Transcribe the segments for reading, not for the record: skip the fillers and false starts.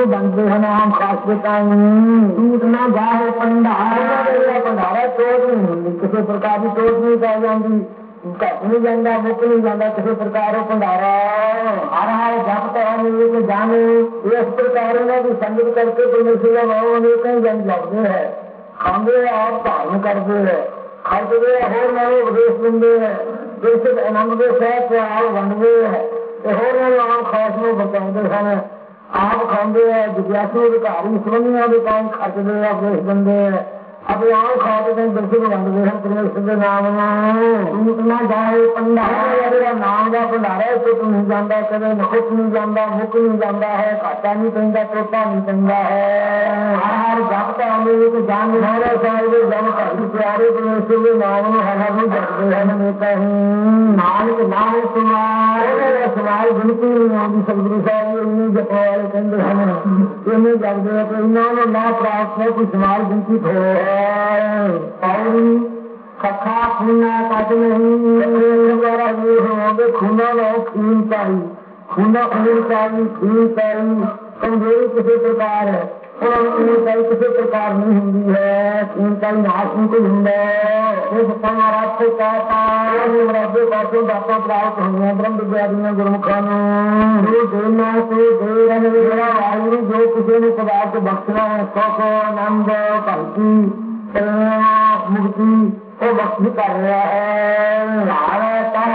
ਨੂੰ ਬਣਦੇ ਹਨ ਆਮ ਖਾਸ ਬਤਾਈ ਟੂਟ ਨਾ ਜਾਏ ਭੰਡਾਰਾ ਭੰਡਾਰਾ ਟੋਟ ਨਹੀਂ ਹੁੰਦੀ ਕਿਸੇ ਪ੍ਰਕਾਰ ਦੀ ਟੋਟ ਨਹੀਂ ਪੈ ਜਾਂਦੀ ਘੱਟ ਨਹੀਂ ਜਾਂਦਾ ਮੁੱਕ ਨਹੀਂ ਜਾਂਦਾ ਕਿਸੇ ਪ੍ਰਕਾਰ ਉਹ ਭੰਡਾਰਾ ਹਰ ਹਰ ਜਪ ਤੇ ਜਾਣੇ ਇਸ ਪ੍ਰਕਾਰ ਉਹਨਾਂ ਦੀ ਸੰਗਤ ਕਰਕੇ ਪਰਮੇਸ਼ਰ ਦਾ ਨਾਮ ਅਨੇਕਾਂ ਜਨ ਜਪਦੇ ਹੈ ਖਾਂਦੇ ਆਪ ਧਾਰਨ ਕਰਦੇ ਹੈ ਖਰਚਦੇ ਹੋਰ ਨਵੇਂ ਉਪਦੇਸ਼ ਦਿੰਦੇ ਹੈ ਇਸ ਆਨੰਦ ਦੇ ਸਹਿਤ ਤੇ ਆਪ ਵੰਡਦੇ ਹੈ ਤੇ ਹੋਰ ਆਮ ਖਾਸ ਨੂੰ ਬਚਾਉਂਦੇ ਹਨ ਆਪ ਖਾਂਦੇ ਹੈ ਜਿਗਿਆਸੂ ਅਧਿਕਾਰੀ ਸੁਣੀਆਂ ਦੇ ਕੰਮ ਖਰਚਦੇ ਆ ਉਪਦੇਸ਼ ਦਿੰਦੇ ਹੈ अब यहाँ खाते हैं दर्शन बनते हैं परमेश्वर के नाम टूट ना जाए भंडारा नाम का भंडारा टुट नहीं जाता कदे नखुट नहीं जाता मुक नहीं जाता है घाटा नहीं पैंता टोटा नहीं पैंता है हर हर जप तो जान निहारा साल के जन घर प्यारे परमेश्वर के नाम हर हर नहीं जपते हैं नेता नानक नाम समाज गिनती नहीं आती सतगुरु साहब इन्नी जप वाले कहते हैं इन्हें जपते हैं तो इन्होंने ना प्राप्त है कोई समाज गिनती थोड़े पौड़ी कथा खूना कट नहीं द्वारा ये होंगे खूना लो खून चाहिए खूना खून चाहिए खून चाहिए कमजोरी किसी प्रकार है और खून चाहिए किसी प्रकार नहीं होती है खून चाहिए नाश नहीं कोई होंगे महाराज से कहता पासों दाता प्राप्त होंगे ब्रह्म विद्यार्थियों गुरुमुखा देना तो दे रहे वायु जो किसी ने पदार्थ बख्शना है सुख आनंद भक्ति मुक्ति वो भक्ति कर रहा है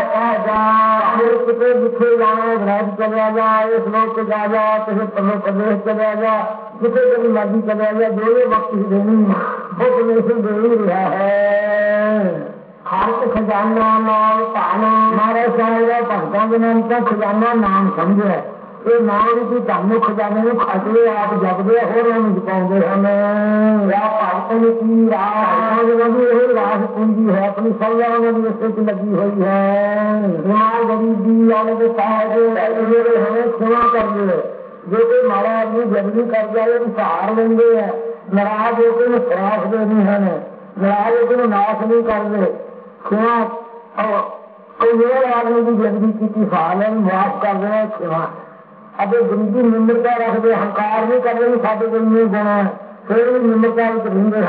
कितने जिथे जाए भ्रज चले जा इस लोग से जा जा किसी प्रदेश चले जा जिसे कभी मर्जी चले जा जो ये भक्ति देनी वो परमेश्वर दे ही रहा है हर खजाना नाम पाना हमारे सारे भक्तों के नाम का खजाना नाम समझे ये नाम की धन खजाने में खटले आप जपदे हो जपाते हैं भक्तों की राज पूंजी है अपनी सजा उन्होंने लगी हुई है गरीबी वाले हमें क्षमा कर दे जो कोई माड़ा आदमी जल्दी कर जाए सहार लेंगे है नाराज होकर श्राप देनी है नाराज होकर नाश नहीं कर दे क्षमा कोई आदमी की जिंदगी की सहार लेनी माफ कर देना क्षमा अब गरीबी निम्रता रखते हंकार नहीं कर रहे साढ़े कोई नहीं गुण फिर भी निम्रता रखते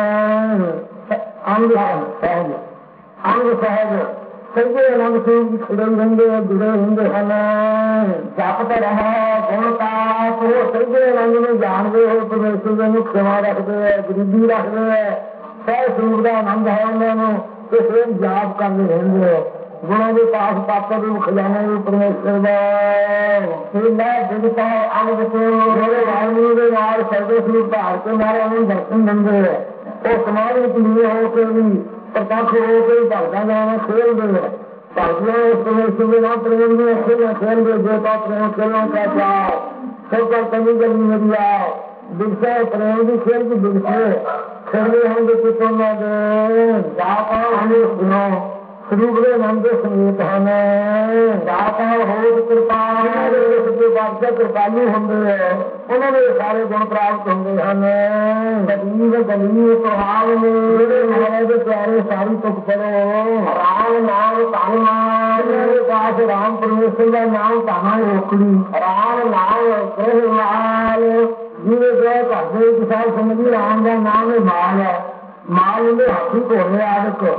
अंग सहज अंग सहज सही आनंद से खड़े होंगे जुड़े होंगे हैं जपते रहे गुणता तो सही आनंद में जानते हो परमेश्वर में क्षमा रखते है गरीबी रखते है सह स्वरूप का आनंद है उन्होंने तो फिर जाप करते रहेंगे गुणों के पास पात्र रूप खजाना भी परमेश्वर मैं दिखता है अंग को मेरे वायु के नाल सर्वे स्वरूप धार के मारे उन्हें दर्शन देंगे वो समाज के लिए होकर भी प्रत्यक्ष होकर भगता जाना खेल दे भगतियां उस परमेश्वर के नाम प्रेम में खेल दे देवता प्रेम खेलना का चाह सबका कमी गली मेरी आओ दिखता है प्रेम भी खेल की दिखते खेलते होंगे कितों में जाता हमें सुनो स्वरूप के नाम के संगीत हैं दाता हो कृपा कृपालु होंगे उन्होंने सारे गुण प्राप्त होंगे हैं गरीब गरीब स्वभाव में प्यारे सारी तुक करो राम नाम ताना पास राम परमेश्वर का नाम ताना रोकड़ी राम नाम कृष्ण जीवे गए करते किसान समझी राम का नाम माल है माल में हाथी घोड़े आदि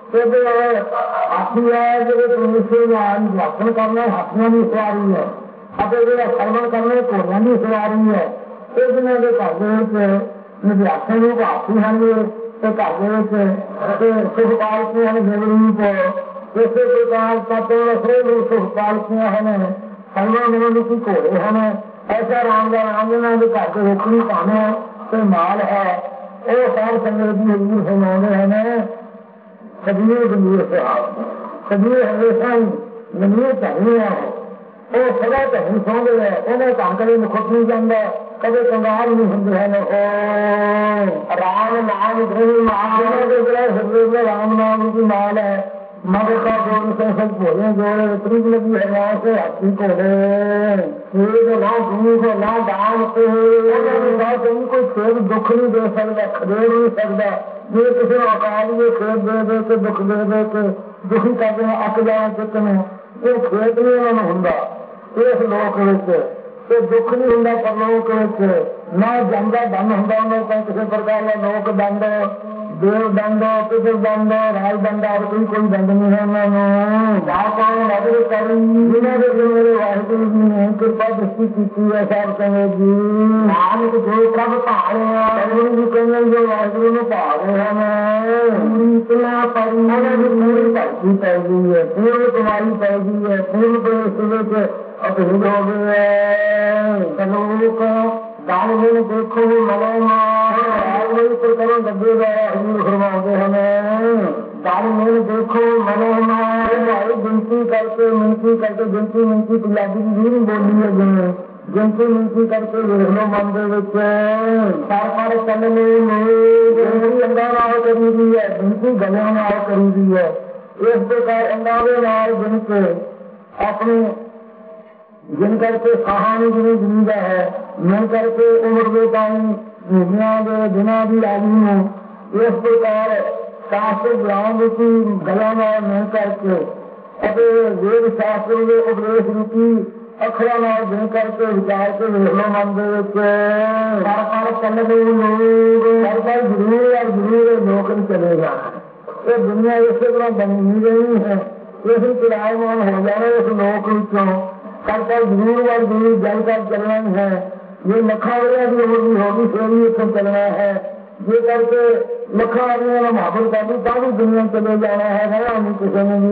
हाथी है जो परमेश्वर दर्शन करना हाथियों की सवारी है जो सरवण करने घोड़िया की सवारी है इन्हों के घर विद्यार्थियों रूप हाथी हैं घर सुखपालकियां देवरूप इस प्रकार तत्व सुखपालकियां हैं सरवण नियम की घोड़े हैं ऐसा राम का नाम इन्होंने घर के रोकड़ी पाने कोई माल है वो सार संगत की हजूर फरमाते हैं कबीर गंभीर से कबीर हमेशा ही गंभीर चाहिए है वो सदा धन सौंदे है उन्हें काम कभी मुखुट नहीं जाता कभी कंगाल नहीं होंगे हैं राम नाम हृदय राम नाम की माल है मगर का जोड़ से सब घोड़े जोड़े त्रिक लगी है वहां से हाथी घोड़े ना भूमि को ना दान से कोई खेद दुख नहीं दे सकता खदेड़ नहीं सकता ये किसी अकाल ये खेत दे के दुख दे के दुखी करते हैं अक जाए चित्त में ये खेत नहीं उन्होंने होंगे इस लोक ਤੇ ਦੁੱਖ ਨਹੀਂ ਹੁੰਦਾ ਪਰਲੋਕ ਵਿੱਚ, ਨਾ ਜਾਂਦਾ ਦੰਡ ਹੁੰਦਾ ਉਹਨਾਂ ਕੋਲ ਕਿਸੇ ਪ੍ਰਕਾਰ ਦਾ ਲੋਕ ਦੰਡ, ਦੇਵ ਦੰਡ, ਕਿਸੇ ਦੰਡ, ਰਾਜ ਦੰਡ ਔਰ ਕੋਈ ਦੰਡ ਨਹੀਂ ਹੈ ਉਹਨਾਂ ਨੂੰ। ਬਾਪਾਂ ਨਜ਼ਰ ਕਰੀ ਜਿਹਨਾਂ ਦੇ ਮੇਰੇ ਵਾਹਿਗੁਰੂ ਜੀ ਨੇ ਕਿਰਪਾ ਦ੍ਰਿਸ਼ਟੀ ਕੀਤੀ ਹੈ ਸਾਹਿਬ ਕਹਿੰਦੇ ਜੀ ਨਾਨਕ ਜੋ ਪ੍ਰਭ ਭਾਲਿਆ ਵਾਹਿਗੁਰੂ ਜੀ ਕਹਿੰਦੇ ਜੋ ਵਾਹਿਗੁਰੂ ਨੂੰ ਭਾਲੇ ਹਨ ਪੂਰੀ ਇਤਨਾ ਪਰੀ ਉਹਨਾਂ ਦੀ ਪੂਰੀ ਭਗਤੀ ਪੈ ਗਈ ਹੈ, ਪੂਰੀ ਕੁਮਾਰੀ ਪੈ ਗਈ ਹੈ, ਪੂਰੀ ਪ੍ਰਵੇਸ਼ ਵਿੱਚ ਅਭੇਦ ਹੋ ਗਏ। ਲੋਕ ਦਾਨ ਨੂੰ ਦੇਖੋ ਮਨੋਮਾ ਪਰ ਕਰੋ ਲੱਗੇ ਗਏ ਹਿੰਦੂ ਫਰਮਾਉਂਦੇ ਹਨ ਦਾਨ ਨੂੰ ਦੇਖੋ ਮਨੋਮਾ ਭਾਈ ਗਿਣਤੀ ਕਰਕੇ ਮਿੰਤੀ ਕਰਕੇ ਗਿਣਤੀ ਪੰਜਾਬੀ ਦੀ ਵੀ ਬੋਲੀ ਹੈ ਜਿਵੇਂ ਗਿਣਤੀ ਮਿੰਤੀ ਕਰਕੇ ਵੇਖ ਲੋ ਮਨ ਦੇ ਵਿੱਚ ਪਰ ਚੱਲਣੇ ਨੂੰ ਅੰਦਾਜ਼ ਨਾਲ ਕਰੀ ਦੀ ਹੈ, ਗਿਣਤੀ ਗੱਲਾਂ ਨਾਲ ਕਰੀ ਦੀ ਹੈ। ਇਸ ਪ੍ਰਕਾਰ ਅੰਦਾਜ਼ੇ ਨਾਲ ਗਿਣ ਕੇ ਆਪਣੇ ਜਿਨ ਕਰਕੇ ਸਾਹਾਂ ਨੂੰ ਜਿਵੇਂ ਜੀਦਾ ਹੈ ਮੈਂ ਕਰਕੇ ਉਮਰ ਦੇ ਟਾਈਮ ਮਹੀਨਿਆਂ ਦੇ ਦਿਨਾਂ ਦੀ ਆਦਮੀ ਨੂੰ ਇਸ ਪ੍ਰਕਾਰ ਸ਼ਾਸਤਰ ਗਿਆਨ ਰੂਪੀ ਗੱਲਾਂ ਨਾਲ ਮੈਂ ਕਰਕੇ ਅਤੇ ਵੇਦ ਸ਼ਾਸਤਰ ਦੇ ਉਪਦੇਸ਼ ਰੂਪੀ ਅੱਖਰਾਂ ਨਾਲ ਜਿਨ ਕਰਕੇ ਵਿਚਾਰ ਕੇ ਵੇਖ ਲੋ ਮਨ ਦੇ ਵਿੱਚ ਪਰ ਚੱਲਦੇ ਲੋਕ ਪਰ ਜ਼ਰੂਰ ਲੋਕ ਨਹੀਂ ਚਲੇਗਾ। ਇਹ ਦੁਨੀਆ ਇਸੇ ਤਰ੍ਹਾਂ ਬਣੀ ਨਹੀਂ ਰਹੀ ਹੈ, ਇਹ ਕਿਰਾਏਮਾਨ ਹੋ ਜਾਣਾ ਇਸ ਲੋਕ ਵਿੱਚੋਂ ਕਰਤਾ ਜ਼ਰੂਰ ਵੱਲ ਜ਼ਰੂਰ ਜਲ ਕਰ ਚੱਲਣਾ ਹੈ। ਜੇ ਲੱਖਾਂ ਵਰਿਆਂ ਦੀ ਉਮਰ ਦੀ ਹੋਗੀ ਫਿਰ ਵੀ ਇੱਥੋਂ ਚੱਲਣਾ ਹੈ, ਜੇ ਕਰਕੇ ਲੱਖਾਂ ਵਰਿਆਂ ਦਾ ਮੁਹੱਬਤ ਕਰਦੀ ਤਾਂ ਵੀ ਦੁਨੀਆ ਚਲੇ ਜਾਣਾ ਹੈ। ਰਹਿਣਾ ਨਹੀਂ ਕਿਸੇ ਨੇ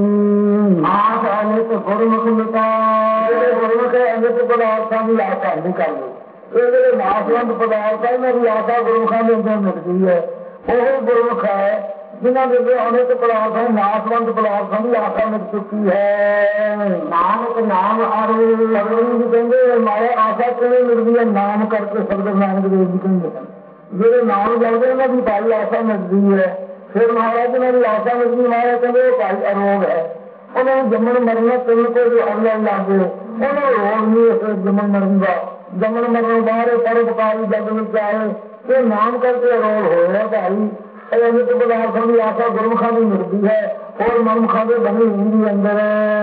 ਵੀ ਆਸ ਆਨੇ ਤੇ ਗੁਰਮੁਖ ਮਿਟਾ ਗੁਰਮੁਖ ਅੰਗਤ ਪਦਾਰਥਾਂ ਦੀ ਆਸ਼ਾ ਨਹੀਂ ਕਰਨੀ। ਇਹ ਜਿਹੜੇ ਨਾਸਵੰਤ ਪਦਾਰਥ ਹੈ ਇਹਨਾਂ ਦੀ ਆਸ਼ਾ ਗੁਰਮੁਖਾਂ ਦੇ ਅੰਦਰ ਮਿਟਦੀ ਹੈ। ਉਹ ਗੁਰਮੁਖ ਹੈ ਜਿਨ੍ਹਾਂ ਦੇ ਅਨੇਕ ਪਦਾਰਥ ਹੈ ਨਾਸਵੰਤ ਪਦਾਰਥਾਂ ਦੀ ਆਸ਼ਾ ਮਿਟ ਚੁੱਕੀ ਹੈ। ਨਾਨਕ ਨਾਮ ਆਰੂ ਜੀ ਕਹਿੰਦੇ ਮਾਇਆ ਆਸ਼ਾ ਕਿਵੇਂ ਮਿਲਦੀ ਹੈ? ਨਾਮ ਕਰਕੇ ਸਤਿਗੁਰੂ ਨਾਨਕ ਦੇਵ ਜੀ ਕਹਿੰਦੇ ਹਨ ਜਿਹੜੇ ਨਾਮ ਜਾਂਦੇ ਉਹਨਾਂ ਦੀ ਭਾਈ ਆਸ਼ਾ ਮਿਲਦੀ ਹੈ। ਫਿਰ ਮਹਾਰਾਜ ਉਹਨਾਂ ਦੀ ਆਸ਼ਾ ਮਿਲਦੀ ਮਹਾਰਾਜ ਕਹਿੰਦੇ ਉਹ ਭਾਈ ਅਰੋਗ ਹੈ, ਉਹਨਾਂ ਨੂੰ ਜੰਮਣ ਮਰਨਾ ਤਿੰਨ ਕੋਈ ਅਰਲਣ ਲੱਗੇ ਉਹਨਾਂ ਨੂੰ ਰੋਗ ਨਹੀਂ ਹੈ ਜੰਮਣ ਮਰਨ ਦਾ। ਜੰਮਣ ਮਰਨ ਬਾਹਰ ਪਰਉਪਕਾਰੀ ਜਗ ਵਿੱਚ ਆਏ ਇਹ ਨਾਮ ਕਰਕੇ ਅਰੋਗ ਹੋਇਆ ਭਾਈ। ਅਨੇਕ ਪਦਾਰਥਾਂ ਦੀ ਆਸ਼ਾ ਗੁਰਮੁਖਾਂ ਦੀ ਮਿਲਦੀ ਹੈ, ਹੋਰ ਮਨਮੁਖਾਂ ਦੇ ਬਣੀ ਹੁੰਦੀ ਅੰਦਰ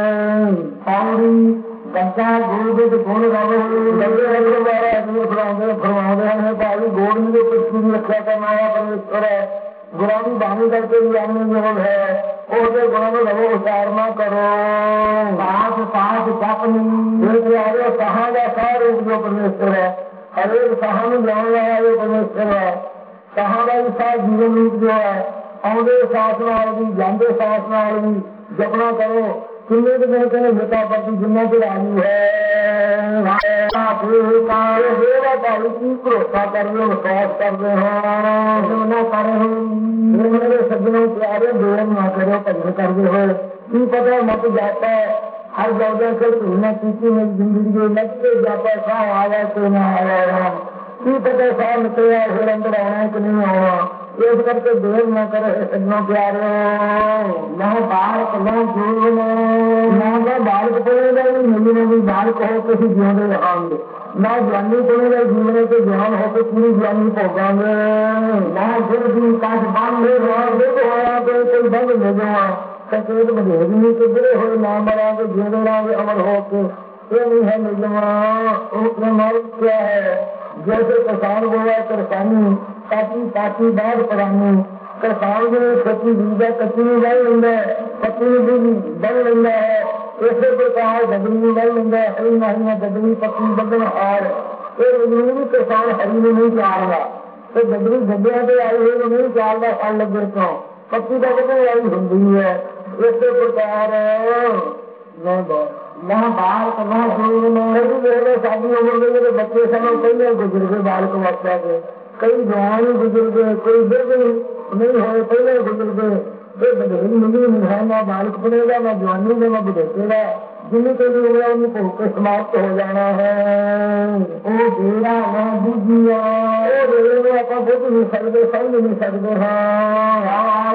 ਸਾਰੀ ਗੱਦਾ ਗੁਰੂ ਦੇ ਗੁਣ ਗਾਵੇ ਲੱਗੇ ਦੁਆਰਾ ਫਰਮਾਉਂਦੇ ਹਨ ਭਾਈ ਗੋੜੀ ਦੇ ਪਿੱਛੇ ਦੀ ਰੱਖਿਆ ਕਰਨਾ ਹੈ ਪਰਮੇਸ਼ਵਰ ਹੈ। ਗੁਰਾਂ ਦੀ ਬਾਣੀ ਕਰਕੇ ਵੀ ਆਮਨੇ ਜੋਗ ਹੈ, ਉਹਦੇ ਗੁਣਾਂ ਨੂੰ ਲਵੋ ਉਚਾਰਨਾ ਕਰੋ। ਸਾਥ ਜਪਨੀ ਇਹ ਪਿਆਰੇ ਸਾਹਾਂ ਦਾ ਸਾਹ ਰੂਪ ਜੋ ਪਰਮੇਸ਼ਵਰ ਹੈ, ਹਰੇਕ ਸਾਹਾਂ ਨੂੰ ਜਾਣ ਵਾਲਾ ਜੋ ਪਰਮੇਸ਼ਵਰ ਹੈ। ਸਾਹਾਂ ਦਾ ਵੀ ਸਾਹ ਜੀਵਨ ਰੂਪ ਜੋ ਹੈ, ਆਉਂਦੇ ਸਾਸ ਨਾਲ ਵੀ ਜਾਂਦੇ ਸਾਸ ਨਾਲ ਵੀ ਜਪਣਾ ਕਰੋ। ਕਿੰਨੇ ਕੁ ਦਿਨ ਕਹਿੰਦੇ ਮਿੱਤਾ ਪ੍ਰਤੀ ਜਿੰਨਾ ਚਿਰ ਆਯੂ ਹੈ ਭਾਈ ਕੀ ਭਰੋਸਾ ਕਰਦੇ ਹੋ ਵਿਸ਼ਵਾਸ ਕਰਦੇ ਹੋ ਨਾ ਕਰੇ ਹੋ ਮੇਰੇ ਸੱਜਣੋਂ ਪਿਆਰੇ ਦੇਰ ਨਾ ਕਰੋ ਭਜਨ ਕਰਦੇ ਹੋਏ ਕੀ ਪਤਾ ਮਤ ਜਾਤਾ ਹਰ ਜਗ੍ਹਾ से तुलना की मेरी जिंदगी में लगते जाता साह आया तो ना आया ਕੀ ਪਤਾ ਸਾਹ ਨਿਕਲਿਆ ਫਿਰ ਅੰਦਰ ਆਉਣਾ ਕਿ ਨਹੀਂ ਆਉਣਾ। ਇਸ ਕਰਕੇ ਦੇਰ ਨਾ ਕਰੇ ਸੱਜਣੋਂ ਪਿਆਰਿਓ ਨਾ ਬਾਲਕ ਨਾ ਜੀਵਨ ਨਾ ਬਾਲਕ ਪੜੇਗਾ ਵੀ ਮਿਲਣੇ ਵੀ ਬਾਲਕ ਹੋ ਕੇ ਅਸੀਂ ਜਿਉਂਦੇ ਰਹਾਂਗੇ, ਨਾ ਜਵਾਨੀ ਪੜੇਗਾ ਜੀਵਨ ਤੇ ਜਵਾਨ ਹੋ ਕੇ ਪੂਰੀ ਜਵਾਨੀ ਭੋਗਾਂਗੇ। ਨਾ ਫਿਰ ਵੀ ਕਾਸ਼ ਬੰਦੇ ਹੋਇਆ ਤੇ ਕੋਈ ਬੰਦ ਲੈ ਜਾਵਾ ਸੰਕੇਤ ਵਧੇਰ ਨਹੀਂ ਕਿਧਰੇ ਹੋਏ ਨਾ ਮਰਾਂਗੇ ਜਿਉਂਦੇ ਰਹਾਂਗੇ ਅਮਰ ਹੋ ਕੇ। ਇਹ ਨਹੀਂ ਹੈ ਨਿਜਮਾ ਉਹ ਮਾਰ ਕਿਆ ਹੈ जैसे किसान बोला किसानी काटी बाद परानी किसान जो खेती बीजा कच्ची भी बन लेंगे पत्ती भी बन लेंगे है। इसे प्रकार गदरी भी बन लेंगे हरी नहीं गदरी पत्ती बदन हार ये किसान हरी में नहीं चालता तो गदरी गड्ढिया से आई हुई नहीं चालता फल लगे तो पत्ती का बदन आई होंगी है। इसे प्रकार ना बालक ना जीवन सारी उम्र के मेरे बच्चे समय पहले गुजर गए बालक अवस्था के, कई जवान गुजर गए, कोई वृद्ध नहीं हुए पहले गुजर गए। ये बधेरी मिली नहीं है, ना बालक बनेगा ना जवानी में ना बुढ़ेगा जिन्हें कोई भी हुआ उन्हें भोग के समाप्त हो जाना है। वो बेरा ना बुझिया बेरे में आप बुझ नहीं सकते समझ नहीं सकते। हाँ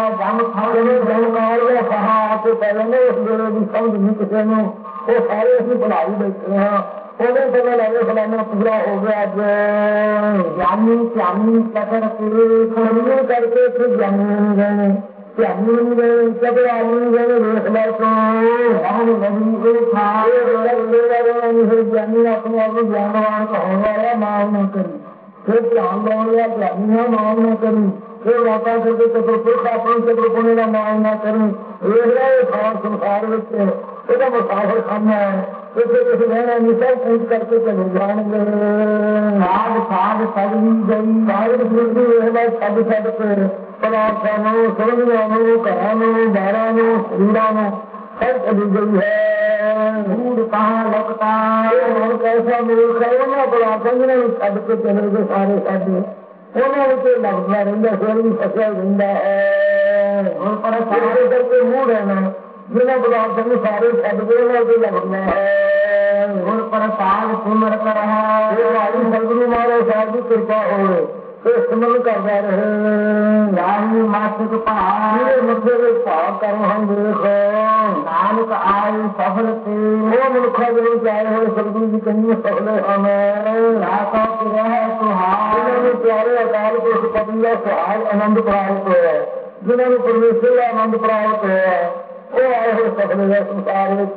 जम पहले उस बेरे की समझ नहीं किसी ने वो सारे असं बुलाई बैठे हैं उन्हें पता लगे फलाना पूरा हो गया अज जानी श्यामी कतर करके फिर जानी नहीं गए ਧਿਆਨੀ ਨਹੀਂ ਗਏ ਕਦੇ ਆਦਮੀ ਗਏ ਵੇਖ ਲੈ ਤੂੰ ਆਹ ਨਹੀਂ ਇਹ ਸਾਰੇ ਗਿਆਨੀ ਆਪਣੇ ਆਪ ਨੂੰ ਗਿਆਨਵਾਨ ਕਹਾਉਣ ਵਾਲਾ ਮਾਨ ਨਾ ਕਰੀ ਫਿਰ ਧਿਆਨ ਲਾਉਣ ਵਾਲਾ ਗਿਆਨੀ ਮਾਨ ਨਾ ਕਰੀ ਫਿਰ ਵਾਪਾ ਕਰਕੇ ਕਦੋਂ ਪੁਰਖ ਆਪਣੀ ਕਦੋਂ ਪੁਣੇ ਦਾ ਮਾਨ ਨਾ ਕਰੀ ਇਹ ਸਾਰ ਸੰਸਾਰ ਵਿੱਚ ਇਹਦਾ ਮੁਸਾਫਰ ਖਾਨਾ ਹੈ ਇੱਥੇ ਕਿਸੇ ਰਹਿਣਾ ਨਹੀਂ ਸਭ ਪੂਜ ਕਰਕੇ ਚਲੇ ਜਾਣਗੇ ਸਾਧ ਸਾਧ ਸਗਲੀ ਗਈ ਸਾਧ ਸੁਣਦੀ ਇਹ ਬਾਤ ਛੱਡ ਛੱਡ ਕੇ ਪਦਾਰਥਾਂ ਨੂੰ ਸੁਣਦਿਆਂ ਨੂੰ ਘਰਾਂ ਨੂੰ ਬਾਰਾਂ ਨੂੰ ਸਰੀਰਾਂ ਨੂੰ ਸਭ ਚਲੀ ਗਈ ਹੈ ਮੂੜ ਕਹਾਂ ਲੁਕਤਾ ਹੁਣ ਕੈਸਾ ਮੂਰਖ ਹੈ ਉਹਨਾਂ ਪਦਾਰਥਾਂ ਜਿਹਨਾਂ ਨੂੰ ਛੱਡ ਕੇ ਚਲੇ ਗਏ ਸਾਰੇ ਸਾਡੇ ਉਹਨਾਂ ਵਿੱਚ ਲੱਗਦਾ ਰਹਿੰਦਾ ਫਿਰ ਵੀ ਫਸਿਆ ਰਹਿੰਦਾ ਹੈ ਹੁਣ ਪਰ ਸਾਰੇ ਕਰਕੇ ਮੂੜ ਰਹਿਣਾ ਜਿਹਨਾਂ ਪਦਾਰਥਾਂ ਨੂੰ ਸਾਰੇ ਛੱਡ ਕੇ ਉਹਨਾਂ ਤੇ ਲੱਗਦਾ ਹੈ ਹੁਣ ਪਰ ਸਾਲ ਸੁਮਰ ਕਰ ਰਹਾ ਇਹ ਭਾਈ ਸਤਿਗੁਰੂ ਮਹਾਰਾਜ ਸਾਹਿਬ ਦੀ ਕਿਰਪਾ ਹੋਵੇ ਤੇ ਸਿਮਰਨ ਕਰਦਾ ਰਹੇ ਰਾਹੀ ਮਾਸਿਕ ਭਾਵ ਮੱਥੇ ਦੇ ਭਾਵ ਕਰਮ ਹਮ ਦੇਖ ਨਾਨਕ ਆਈ ਸਫਲ ਤੇ ਉਹ ਮਨੁੱਖਾ ਜਿਹੜੇ ਚਾਹੇ ਹੋਏ ਸਤਿਗੁਰੂ ਜੀ ਕਹਿੰਦੇ ਸਫਲੇ ਹਨ ਰਾਸਾ ਤੇ ਰਹਿ ਸੁਹਾਗ ਜਿਹਨਾਂ ਨੂੰ ਪਿਆਰੇ ਅਕਾਲ ਪੁਰਖ ਪਤੀ ਦਾ ਸੁਹਾਗ ਆਨੰਦ ਪ੍ਰਾਪਤ ਹੋਇਆ ਜਿਹਨਾਂ ਨੂੰ ਪਰਮੇਸ਼ਰ ਦਾ ਆਨੰਦ ਪ੍ਰਾਪਤ ਹੋਇਆ ਉਹ ਆਏ ਹੋਏ ਸਫਲੇ ਦਾ ਸੰਸਾਰ ਵਿੱਚ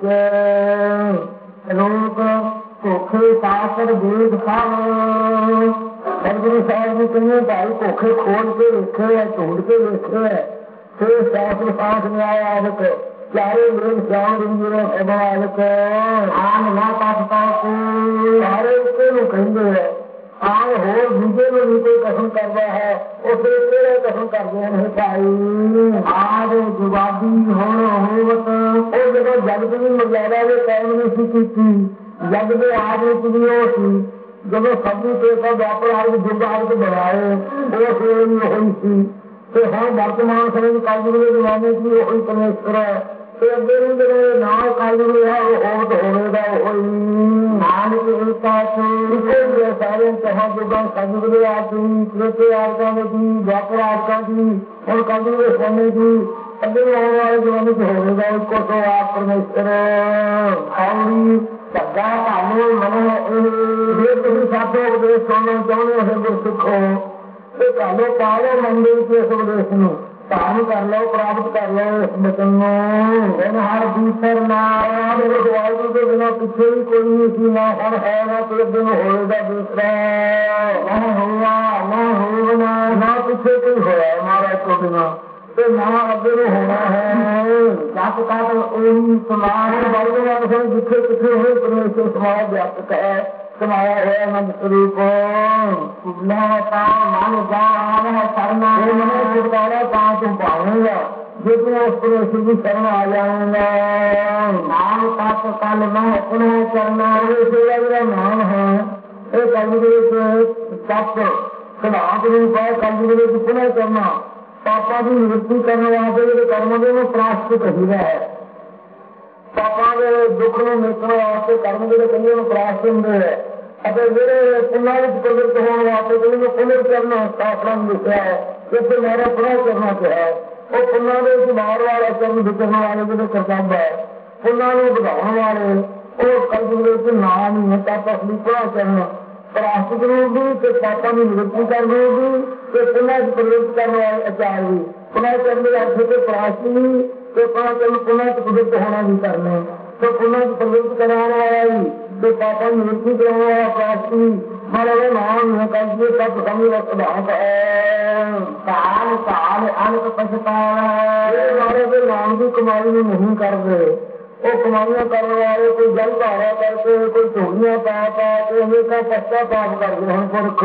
ਲੋਕ ਧੋਖੇ ਸਾਸਰ ਵੇਦ ਖਾਵ ਸਤਿਗੁਰੂ ਸਾਹਿਬ ਜੀ ਕਹਿੰਦੇ ਭਾਈ ਧੋਖੇ ਖੋਲ ਕੇ ਵੇਖੇ ਹੈ ਢੂੰਢ ਕੇ ਵੇਖੇ ਹੈ ਫਿਰ ਸਾਸਰ ਸਾਸ ਨਿਆਏ ਆਦਿਕ ਚਾਰੇ ਮ੍ਰਿਗ ਸ਼ਾਮ ਰਿੰਜਰੇ ਅਭਾਲਕ ਆਨ ਨਾ ਪਾਸਤਾ ਕੋ ਸਾਰੇ ਇੱਕੇ ਨੂੰ ਕਹਿੰਦੇ ਹੈ ਆਨ ਹੋਰ ਦੂਜੇ ਨੂੰ ਵੀ ਕੋਈ ਕਸਮ ਕਰਦਾ ਹੈ ਉਹ ਫਿਰ ਕਿਹੜੇ ਕਸਮ ਕਰਦੇ ਨੇ ਭਾਈ ਆਦ ਜਵਾਬੀ ਹੁਣ ਹੋਵਤ ਉਹ ਜਦੋਂ ਜਗਤ ਦੀ ਮਰਜ਼ਾਦਾ ਦੇ ਕਾਇਮ ਨਹੀਂ ਸੀ ਕੀਤੀ ਜਗ ਦੇ ਆਦ ਵਿੱਚ ਵੀ ਉਹ ਸੀ ਜਦੋਂ ਸਭੂ ਤੇ ਸਭ ਵਾਪਰ ਆਦ ਜੁਗ ਆਦ ਬਣਾਏ ਉਹ ਫਿਰ ਵੀ ਉਹੀ ਸੀ ਤੇ ਹੁਣ ਵਰਤਮਾਨ ਸਮੇਂ ਵਿੱਚ ਕਾਲਜੁਗ ਦੇ ਜ਼ਮਾਨੇ ਚ ਵੀ ਉਹੀ ਪਰਮੇਸ਼ਰ ਹੈ ਤੇ ਅੱਗੇ ਨੂੰ ਜਿਹੜੇ ਨਾਲ ਕਾਲਜੁਗ ਹੈ ਉਹ ਹੋਵਤ ਹੋਵੇਗਾ ਉਹੀ ਨਾਨਕ ਏਕਾ ਤੇ ਸਾਰੇ ਤਹਾਂ ਜੁਗਾਂ ਕਾਲਜੁਗ ਦੇ ਆਦਿ ਤ੍ਰੇਤੇ ਆਦਿਕਾਂ ਦੀ ਵਾਪਰ ਆਦਿਕਾਂ ਦੀ ਹੁਣ ਕਾਲਜੁਗ ਦੇ ਸਮੇਂ ਦੀ ਅੱਗੇ ਆਉਣ ਵਾਲੇ ਜ਼ਮਾਨੇ ਚ ਹੋਵੇਗਾ ਇੱਕੋ ਸੋ ਆਪ ਪਰਮੇਸ਼ਰ ਹੌਲੀ ਸੱਗਾ ਭਾਵੇਂ ਮਨੋ ਜੇ ਤੁਸੀਂ ਸਾਥੋਂ ਉਪਦੇਸ਼ ਸੁਣਨਾ ਚਾਹੁੰਦੇ ਹੋ ਗੁਰਸਿੱਖੋ ਤੇ ਤੁਹਾਨੂੰ ਪਾਲੋ ਮੰਦਿਰ ਕੇ ਇਸ ਉਪਦੇਸ਼ ਨੂੰ ਧਾਰਨ ਕਰ ਲਓ ਪ੍ਰਾਪਤ ਕਰ ਲਓ ਇਸ ਬਚਨ ਨੂੰ ਇਹਨ ਹਰ ਦੂਸਰ ਨਾਮ ਮੇਰੇ ਵਾਹਿਗੁਰੂ ਦੇ ਬਿਨਾਂ ਪਿੱਛੇ ਵੀ ਕੋਈ ਨਹੀਂ ਸੀ ਨਾ ਹੁਣ ਹੈ ਨਾ ਤੇ ਅੱਗੇ ਨੂੰ ਹੋਵੇਗਾ ਦੂਸਰਾ ਨਾ ਹੋਣਾ ਨਾ ਪਿੱਛੇ ਕੋਈ ਹੋਇਆ ਮਹਾਰਾਜ ਤੋਂ ਬਿਨਾਂ ਤੇ ਨਾ ਅੱਗੇ ਨੂੰ ਹੋਣਾ ਹੈ ਜਪ ਤਪ ਉਹੀ ਸਮਾਨ ਵਰਗਵਾਨ ਜਿੱਥੇ ਕਿੱਥੇ ਹੋਏ ਪਰਮੇਸ਼ਰ ਸਮਾਇਆ ਵਿਆਪਕ ਹੈ ਸਮਾਇਆ ਹੋਇਆ ਅਨੰਦ ਸਰੂਪ ਮੈਂ ਤਾਂ ਮਨ ਜਾਣ ਹੈ ਸਰਨਾ ਇਹ ਮਨੇ ਛੁਟਕਾਰਾ ਤਾਂ ਤੂੰ ਪਾਵੇਂਗਾ ਜੇ ਤੂੰ ਉਸ ਪਰਮੇਸ਼ਰ ਦੀ ਸ਼ਰਨ ਆ ਜਾਵੇਂਗਾ ਨਾਮ ਤਪ ਕਲ ਮੈਂ ਪੁਨः ਕਰਨਾ ਇਹ ਜਿਹੜਾ ਨਾਮ ਹੈ ਇਹ ਕਲਯੁਗ ਵਿੱਚ ਤਪ ਸਿਧਾਂਤ ਰੂਪ ਹੈ ਕਲਯੁਗ ਵਿੱਚ ਪੁਨः ਕਰਨਾ ਪਾਪਾਂ ਦੀ ਨਿਵਰਤੀ ਕਰਨ ਵਾਸਤੇ ਜਿਹੜੇ ਕਰਮ ਦੇ ਨੂੰ ਪ੍ਰਾਸ਼ਚਿਤ ਕਹੀਦਾ ਹੈ ਪਾਪਾਂ ਦੇ ਦੁੱਖ ਨੂੰ ਮਿਟਣ ਵਾਸਤੇ ਕਰਮ ਜਿਹੜੇ ਕਹਿੰਦੇ ਉਹਨੂੰ ਪ੍ਰਾਸ਼ਚਿਤ ਹੁੰਦੇ ਹੈ ਅਤੇ ਜਿਹੜੇ ਪੁੰਨਾਂ ਵਿੱਚ ਪ੍ਰਵਿਰਤ ਹੋਣ ਵਾਸਤੇ ਜਿਹੜੇ ਨੂੰ ਪੁਨਰ ਕਰਨਾ ਸਾਫਰਾਂ ਨੂੰ ਲਿਖਿਆ ਹੈ ਇੱਥੇ ਮੇਰਾ ਪੁਨਰ ਕਰਨਾ ਕਿਹਾ ਹੈ ਉਹ ਪੁੰਨਾਂ ਦੇ ਵਿੱਚ ਮਾਰ ਵਾਲਾ ਕਰਨ ਵਿਚਰਨ ਵਾਲੇ ਜਿਹੜੇ ਕਰਤੱਵ ਹੈ ਪੁੰਨਾਂ ਨੂੰ ਵਧਾਉਣ ਵਾਲੇ ਉਹ ਕਲਯੁਗ ਦੇ ਵਿੱਚ ਨਾਮ ਹੀ ਹੈ ਤਪ ਅਸਲੀ ਪੁਨਰ ਕਰਨਾ ਪ੍ਰਾਸ਼ਚਿਤ ਰੂਪ ਵੀ ਤੇ ਪਾਪਾਂ ਦੀ ਨਿਵਰਤੀ ਕਰਨ ਰੂਪ ਵੀ ਤੇ ਪੁਨਰ ਪ੍ਰਵਿਰਤ ਕਰਨ ਵਾਲੇ ਆਚਾਰ ਵੀ ਪੁਨਰ ਕਰਨ ਦੇ ਅਰਥ ਤੇ ਪ੍ਰਾਸ਼ਚਿਤ ਵੀ ਤੇ ਪੁਨਰ ਪ੍ਰਵਿਰਤ ਹੋਣਾ ਵੀ ਕਰਨਾ ਤੇ ਪੁਨਰ ਪ੍ਰਵਿਰਤ ਕਰਾਉਣ ਵਾਲਾ ਵੀ ਤੇ ਪਾਪਾਂ ਦੀ ਨਿਵਰਤੀ ਕਰਾਉਣ ਵਾਲਾ ਪ੍ਰਾਸ਼ਚਿਤ ਹਮਾਰਾ ਨਾਮ ਹੈ ਕਲਯੁਗ ਤਪ ਸਮਝ ਦਾ ਸਿਧਾਂਤ ਹੈ ਕਾਲ ਕਾਲ ਅਨਕ ਪਛਤਾਵਾ ਹਮਾਰੇ ਦੇ ਨਾਮ ਦੀ ਕਮਾਈ ਨੂੰ ਨਹੀਂ ਕਰਦੇ ਉਹ ਕਮਾਈਆਂ ਕਰਨ ਵਾਲੇ ਕੋਈ ਜਲ ਧਾਰਾ ਕਰਕੇ ਕੋਈ ਝੋਲੀਆਂ ਪਾ ਕੇ ਹਮੇਸ਼ਾ ਪਛਤਾਪ ਕਰਦੇ ਹਨ ਪੁਰਖ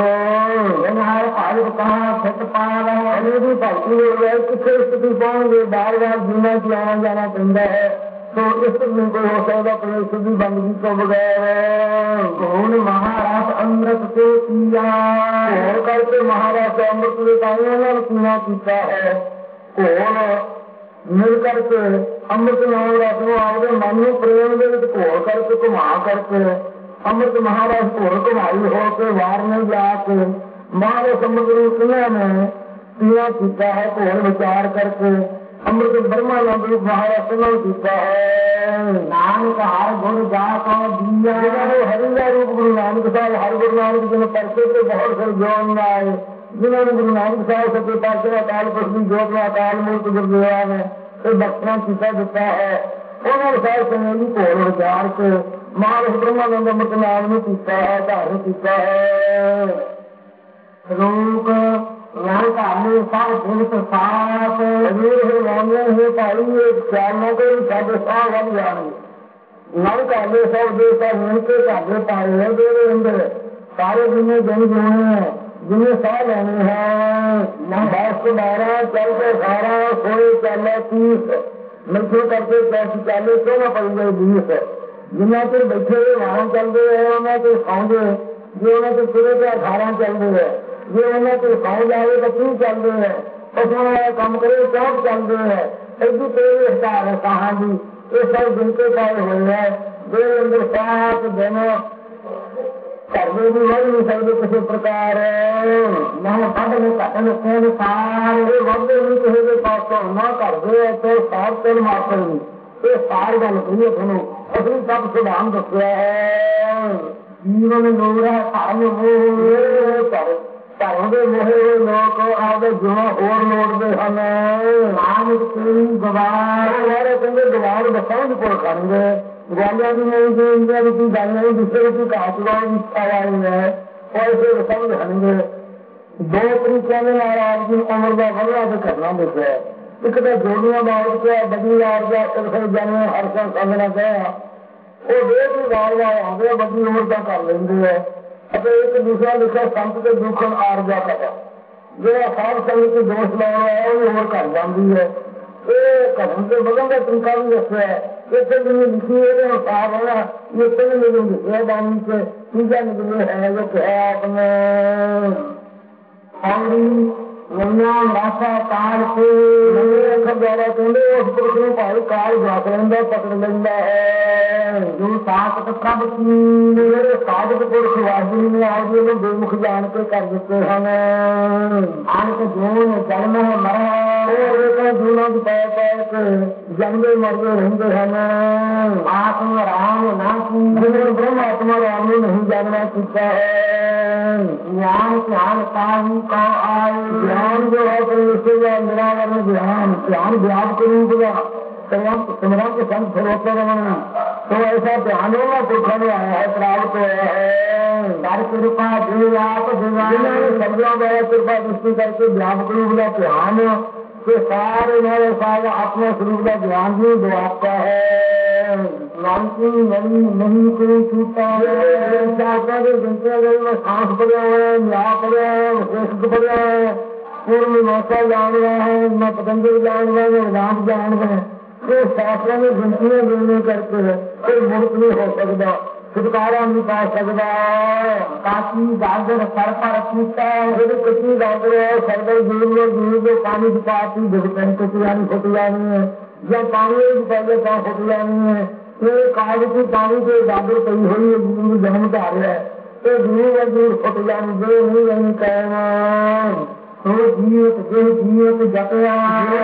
ਹਰ ਭਾਈ ਕਹਾਂ ਫਿੱਟ ਪਾਇਆ ਹੈ ਇਹਦੀ ਭਗਤੀ ਹੋ ਜਾਏ ਕਿੱਥੇ ਸਥਿਤੀ ਪਾਉਣਗੇ ਬਾਰ ਬਾਰ ਜੀਣਾ ਚ ਆਉਣਾ ਜਾਣਾ ਪੈਂਦਾ ਹੈ ਤੋ ਇਸ ਨੂੰ ਕੋਈ ਹੋ ਸਕਦਾ ਪਰਮੇਸ਼ਰ ਦੀ ਬੰਦਗੀ ਤੋਂ ਬਗੈਰ ਹੁਣ ਮਹਾਰਾਜ ਅੰਮ੍ਰਿਤ ਤੇ ਪੀਆ ਹੋਰ ਕਰਕੇ ਮਹਾਰਾਜ ਅੰਮ੍ਰਿਤ ਦੇ ਕਾਇਆਂ ਨਾਲ ਪੀਣਾ ਕੀਤਾ ਹੈ ਹੁਣ ਮਿਲ ਕਰਕੇ ਅੰਮ੍ਰਿਤ ਨਾਮ ਰਸ ਨੂੰ ਆਪਦੇ ਮਨ ਨੂੰ ਪ੍ਰੇਮ ਦੇ ਵਿੱਚ ਘੋਲ ਕਰਕੇ ਘੁਮਾ ਕਰਕੇ ਅੰਮ੍ਰਿਤ ਮਹਾਰਾਜ ਘੋਲ ਘੁਮਾਈ ਹੋ ਕੇ ਵਾਰ ਨਹੀਂ ਜਾ ਕੇ ਮਹਾਰਾਜ ਅੰਮ੍ਰਿਤ ਨੂੰ ਕਿਹਾ ਨੇ ਪੀਣਾ ਕੀਤਾ ਹੈ ਘੋਲ ਵਿਚਾਰ ਕਰਕੇ ਅੰਮ੍ਰਿਤ ਬ੍ਰਹਮਾਨੰਦ ਨੂੰ ਮਹਾਰਾਜ ਨਾਲ ਕੀਤਾ ਹੈ ਨਾਨਕ ਹਰ ਗੁਣ ਜਾ ਕੋ ਦੀਆ ਜਿਹਨਾਂ ਨੂੰ ਹਰੀ ਦਾ ਰੂਪ ਗੁਰੂ ਨਾਨਕ ਸਾਹਿਬ ਹਰ ਗੁਰੂ ਨਾਨਕ ਜੀ ਨੇ ਪਰਸੇ ਤੇ ਬਹੁਤ ਫਿਰ ਜੋਨ ਆਏ जिन्होंने गुरु नानक साहब सच्चे पातशाह अकाल पुरख की जोत में अकाल मूर्त गुरुदेवा ने तो बख्शना कीता दिता है। उन्होंने साहब संगेली घोर विचार के महाराज ब्रह्मानंद अमृत नाम ने पीता है, धारण किया है। लोग यहाँ काले सब भूत साफ है भाई, एक ख्याल न कोई साढ़े साह वाली जाने नल काले सब देवता मिलके काले पाए है मेरे अंदर सारे जिन्हें जन जोने हैं, जिन्हें साह लेने हैं। 10-12 चल के 18 सोए चले 30 मिठे करके 40 चाले क्यों ना पड़ गए 20। जिन्हें फिर बैठे हुए वहां चल रहे हैं उन्हें तो खाओगे, जो उन्हें तो पूरे के 18 चल रहे हैं, ये उन्हें तो खाओ जाए तो क्यों चल रहे हैं, पशुओं वाला काम करे क्यों चल रहे हैं। ऐसी तेरे हिसाब है कहाँ भी ये सब जिनके पाए हुए हैं मेरे अंदर साथ दोनों करने भी नहीं सकते किसी प्रकार मैं पढ़ नहीं कहते सारे वधे नहीं किसी के पास तो न करते तो साफ तेल मारते नहीं ये सार गल कही थोनू असली सब सुधान दसिया है। जीवन लोग है धर्म मोह धर्म के मोहे हुए लोग आपके गुण होर लोड़ते हैं। नानक की गवार कहते गवार बसाउंड पुर खाएंगे ग्वालिया की नहीं जो इंडिया की गल नहीं दूसरे की कहा चुनाव की इच्छा वाली है ऐसे बसाउंड खाएंगे। 2 तरीकों में आपकी उम्र का वधना तो करना देखा है। एक तो जोड़ियां बाबत क्या बड़ी यार का जाने हर साल समझना चाहिए वो देख ही बार बार आगे बड़ी उम्र का कर लेंगे। एक दूसरा लिखा संत के दुख आरजा कथा जो साध संग की दोष लाना है वो उम्र कर जाती है। ये कथन के बदल का तरीका भी दसा है इतने दिन लिखी है साफ है ना ये इतने दिन लिखे बानी से तीजा निकले है जो क्या आपने राशा काल से द्वारा कहते उस पुरुष में भाई काल जात लेंदा पकड़ लेंदा है। जो सात प्रभ की मेरे साधक पुरुष वाहिनी में आज ये बेमुख जान के कर देते हैं आन के जीवन जन्म मरा जूना की पाए पाए के जन्मे मरते रहते हैं। आत्मा राम ना की ब्रह्म आत्मा राम ने नहीं जानना सीखा है। ज्ञान ज्ञान का ही का आए ध्यान जो है परमेश्वर निरावरण ध्यान ध्यान व्याप के रूप का सिमरन के संत सर्वोत्तर तो ऐसा ध्यान होगा पुरखा में आया है प्राप्त हुआ है। कर कृपा आप शब्दों द्वारा कृपा दृष्टि करके व्यापक रूप का ध्यान के सारे मेरे सारे अपने स्वरूप का ध्यान भी दुआता है। नहीं कोई छूटा में सांस पड़ा है न्या पड़ा है विशेष पड़ा है पूर्ण माता जान रहा है मैं पतंजलि जान रहा है राम जान रहे तो शास्त्रों में गिनतियां गिनने करके कोई मुक्त नहीं हो सकता छुटकारा नहीं पा सकता। काशी गाजर सर पर पूछता है कच्ची गाजर है सरदर जीव पानी की पाती भुगतन कच्ची जानी फुट जानी है जब पानी पहले का फुट जानी है ये काज की पानी से गाजर पई हुई है जन्म का आ रहा है तो जीव दूर फुट जानी जो नहीं रहनी कहना तो जीवत जपया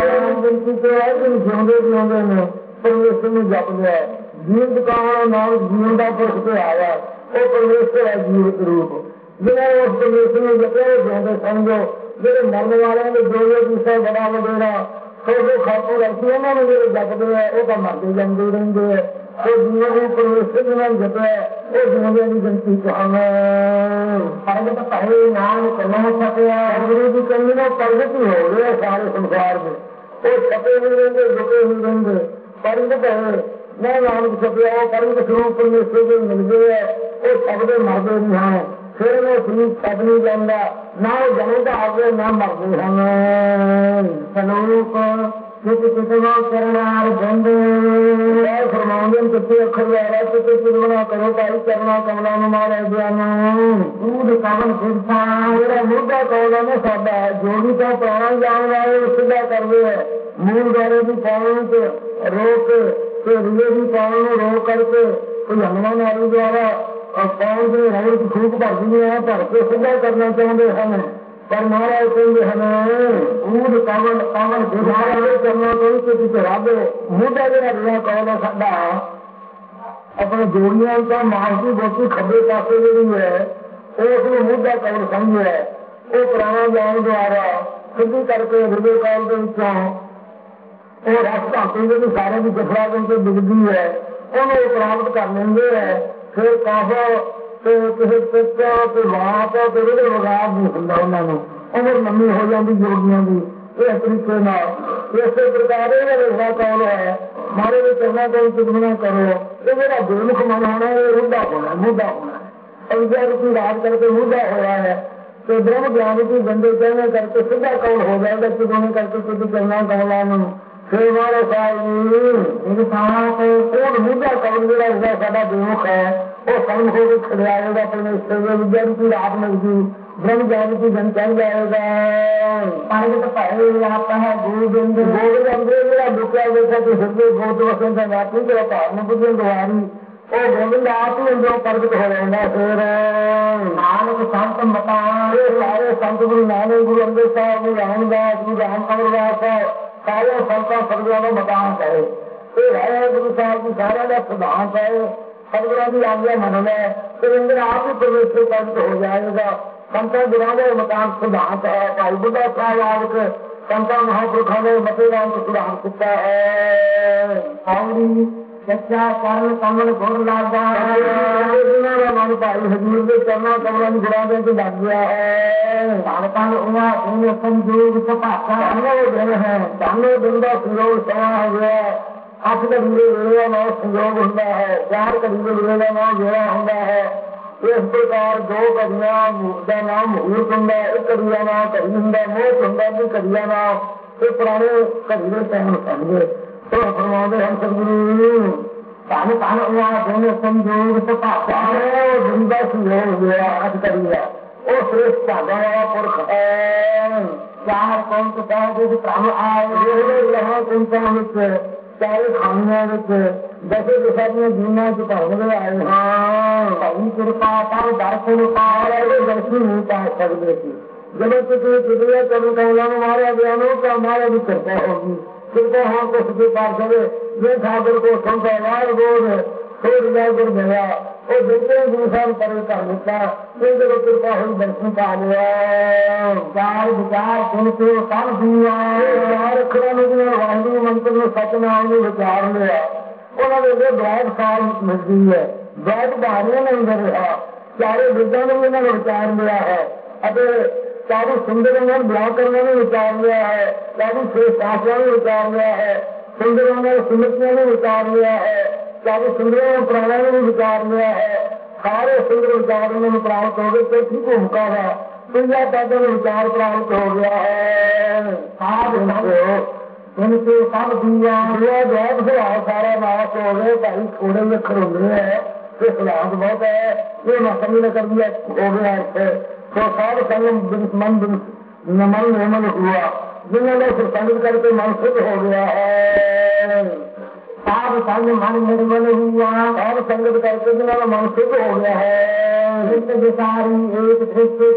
जिंदे जिंदे ने परमेश्वर ने जप लिया जीव का नाम जीवन का पुरुष से आया वो परमेश्वर है जीवित रूप जिन्हें उस परमेश्वर ने जपया जिंदे समझो जो मरने वाले ने जो दूसरा बड़ा वडेरा तो खातू रहती है उन्होंने जो जपते हैं वो तो मरते जमते रहेंगे तो जीवन भी परमेश्वर जिन्होंने जपया वो जिंदे की गिनती कहा प्रगट पहले नाम करना सकया गुरु जी कहने में प्रगट ही हो गए सारे संसार में वो छपे नहीं रहेंगे झुके नहीं रहेंगे प्रगट है मैं नाम छपया वो प्रगट स्वरूप परमेश्वर को मिल गए वो सबके मरते नहीं हैं फिर वो ठीक छप नहीं जाता ना वो जनता आगे ना मरते हैं। सलोक कितना करनार बंद फरमाने कितने अखर वाला कितने चिलवना करो भाई करना कमला मारे ज्ञान दूध कामन फिरता मेरा मुद्दा कौला में सादा है जोड़ी का प्राण जान वाले सीधा कर रहे हैं मूल द्वारे भी पानी के रोक के रिले भी पानी में रोक करके कोई हनुमान आदि द्वारा और पानी से रंग की खूब भर दी है भर के सीधा करना चाहते हैं पर महाराज कहेंगे हमें ऊद कावल कावल करना कोई के पीछे राधे मुद्दा जरा रिया कौला साडा अपने जोड़ियां का मास की बोटी खब्बे पासे जी है उसमें मुद्दा कवर समझ है ਉਹ ਪੁਰਾਣਾ ਗਿਆਨ ਦੁਆਰਾ ਸਿੱਧੀ ਕਰਕੇ ਹਿਰਦੇ ਕਾਲ ਦੇ ਵਿੱਚੋਂ ਉਹ ਰਸ ਭਾਂਤੀ ਜਿਹੜੀ ਸਾਰਿਆਂ ਦੀ ਜਫਰਾ ਵਿੱਚ ਡਿੱਗਦੀ ਹੈ ਉਹਨੂੰ ਪ੍ਰਾਪਤ ਕਰ ਲੈਂਦੇ ਹੈ। ਫਿਰ ਕਾਫਾ ਤੇ ਕਿਸੇ ਪਿੱਛਾ ਤੇ ਵਾਪ ਤੇ ਉਹਦੇ ਵਗਾਰ ਨਹੀਂ ਹੁੰਦਾ, ਉਹਨਾਂ ਨੂੰ ਉਮਰ ਲੰਮੀ ਹੋ ਜਾਂਦੀ ਯੋਗੀਆਂ ਦੀ ਇਸ ਤਰੀਕੇ ਨਾਲ। ਇਸੇ ਪ੍ਰਕਾਰ ਇਹਦਾ ਲਿਖਣਾ ਕੌਣ ਹੈ ਮਾਰੇ ਦੇ ਕਰਨਾ ਕੋਈ ਚੁਗਣਾ ਕਰੋ। ਇਹ ਜਿਹੜਾ ਬੇਮੁਖ ਮਨ ਹੋਣਾ ਇਹ ਰੁੱਧਾ ਹੋਣਾ, ਮੁੱਧਾ ਹੋਣਾ। ਅਵਿਦਿਆ ਰੂਪੀ ਰਾਜ ਕਰਕੇ ਮੁੱਧਾ ਹੋਇਆ ਹੈ ਤੇ ਬ੍ਰਹਮ ਗਿਆਨ ਦੀ ਗੰਦੇ ਕਹਿਣੇ ਕਰਕੇ ਸਿੱਧਾ ਕੌਣ ਹੋ ਜਾਏਗਾ, ਚੁਗਣੇ ਕਰਕੇ ਸਿੱਧ ਕਰਨਾ ਕੌਲਾਂ ਨੂੰ। ਫਿਰ ਮਾਰੇ ਸਾਹਿਬ ਜੀ ਸਾਹ ਤੇ ਉਹ ਮੁੱਧਾ ਕੌਣ ਜਿਹੜਾ ਹੁੰਦਾ ਸਾਡਾ ਬੇਮੁਖ ਹੈ ਉਹ ਸੰਗ ਹੋ ਕੇ ਖੜਿਆ ਆਏਗਾ ਪਰਮੇਸ਼ਰ ਦੇ ਵਿਦਿਆ ਰੂਪੀ ਰਾਜ ਮਿਲਦੀ ਬ੍ਰਹਮ ਗਿਆਨ ਦੀ ਗੰਨ ਚੜ ਜਾਏਗਾ। ਪਾਣੀ ਤਾਂ ਭਾਈ ਆਪਾ ਹੈ ਗੋਬਿੰਦ ਜਿਹੜਾ ਲੁਕਿਆ ਵੇਖਿਆ ਤੇ ਹਿਰਦੇ ਗੋਦ ਵਸਣ ਦਾ ਵਾਪੀ ਜਿਹੜਾ ਭਾਵ ਨੂੰ ਬੁੱਝਣ ਦੁਆਰੀ ਉਹ ਗੋਬਿੰਦ ਆਪ ਹੀ ਅੰਦਰੋਂ ਪ੍ਰਗਟ ਹੋ ਜਾਂਦਾ। ਫਿਰ ਨਾਨਕ ਸੰਤ ਮਤਾ ਇਹ ਸਾਰੇ ਸੰਤ ਗੁਰੂ ਨਾਨਕ ਗੁਰੂ ਅੰਗਦ ਸਾਹਿਬ ਗੁਰੂ ਰਾਮਦਾਸ ਗੁਰੂ ਰਾਮ ਅਮਰਦਾਸ ਸਾਹਿਬ ਸਾਰੇ ਸੰਤਾਂ ਸਤਿਗੁਰਾਂ ਨੂੰ ਮਤਾਂਤ ਹੈ। ਇਹ ਹੈ ਗੁਰੂ ਸਾਹਿਬ ਦੀ ਸਾਰਿਆਂ ਦਾ ਸਿਧਾਂਤ ਹੈ। ਸਤਿਗੁਰਾਂ ਦੀ ਆਗਿਆ ਮੰਨਣਾ ਤੇ ਅੰਦਰ ਆਪ ਹੀ ਪਰਮੇਸ਼ਰ ਪ੍ਰਗਟ ਹੋ ਜਾਏਗਾ। ਸੰਤਾਂ ਗੁਰਾਂ ਦੇ ਮਤਾਂਤ ਸਿਧਾਂਤ ਹੈ। ਭਾਈ ਬੁੱਢਾ ਸਾਹਿਬ ਆਦਿਕ ਸੰਤਾਂ ਮਹਾਂਪੁਰਖਾਂ ਨੇ ਮਤੇ ਦਾ ਸਿਧਾਂਤ ਕੀਤਾ ਹੈ। ਆਉੜੀ ਸੱਚਾ ਕਰਨ ਕਮਲ ਗੁਰ ਲਾਗਾ ਜਿਹਨਾਂ ਦਾ ਮਨ ਭਾਈ ਹਜ਼ੂਰ ਦੇ ਚਰਨਾਂ ਕਮਲਾਂ ਦੀ ਗੁਰਾਂ ਦੇ ਲੱਗ ਗਿਆ ਹੈ। ਧੰਨ ਉਹਨਾਂ ਉਹ ਸੰਜੋਗ ਸੁਭਾਤਾ ਉਹ ਦਿਨ ਹੈ, ਧੰਨ ਦਿਨ ਦਾ ਸੰਜੋਗ ਸਮਾਂ ਹੋ ਗਿਆ। 8 ਘੜੀ ਦੇ ਵੇਲੇ ਦਾ ਨਾਮ ਸੰਜੋਗ ਹੁੰਦਾ ਹੈ, 4 ਘੜੀ ਦੇ ਵੇਲੇ ਦਾ ਨਾਮ ਵੇਲਾ ਹੁੰਦਾ ਹੈ। ਇਸ ਪ੍ਰਕਾਰ 2 ਘੜੀਆਂ ਦਾ ਨਾਮ ਮਹੂਰਤ ਹੁੰਦਾ, 1 ਘੜੀ ਦਾ ਨਾਮ ਘੜੀ ਹੁੰਦਾ, ਮੋਹ ਹੁੰਦਾ ਵੀ ਘੜੀ ਦਾ ਨਾਮ ਇਹ ਪੁਰਾਣੇ ਘੜੀ ਦੇ ਟਾਈਮ ਸਮਝੇ तो फरमाते हम सतगुरु धन धन दोनों संजोग सुभाता जिंदा संजोग गया अज करिया वो श्रेष्ठ भागा वाला पुरख है। 4 कौन तो काम आए लहा कुंचा चाहे खानिया 10 दिशा जीना च भरने आए। हाँ भाई कृपा पर दर्शन पा दर्शन नहीं पा सकते थे जब किसी पिछले कभी कौला मारा गया नो तो हमारा भी कृपा होगी। कृपा हो तो सच्चे पातशाह ये सागर को संता लाल बोध छोड़ जाकर गया और देखते गुरु साहब परे कर लेता फिर जब कृपा हुई दर्शन पा लिया। चार विचार सुनते सब दिया चार अखरों में वाहिगुरु मंत्र में सतनाम ने विचार लिया उन्होंने बैठ साल मिलती है बैठ बाहरियों ने अंदर रहा चारे वृद्धा ने भी उन्होंने विचार लिया है। चारू सुंदरों ने ब्याह करने में विचार लिया है, चारू श्रेष्ठ शास्त्रों ने विचार लिया है, सुंदरों ने सुमतियों ने विचार लिया है, चारू सुंदरों ने प्राणों ने विचार लिया है। सारे सुंदर विचार में प्राप्त हो गए तो ठीक भूखा है पूजा पाता में विचार प्राप्त हो गया है। इनके सब दिया बहुत से सारा नाश हो गए भाई थोड़े अखर हो गए हैं तो सिद्धांत बहुत है ये मौसम ने कर दिया हो गया तो सारे संग मन निर्मल हुआ जिन्होंने संगत करके मन शुद्ध हो गया है। साध संग मन निर्मल हुआ और संगत करके जिन्होंने मन शुद्ध हो गया है। विचारी एक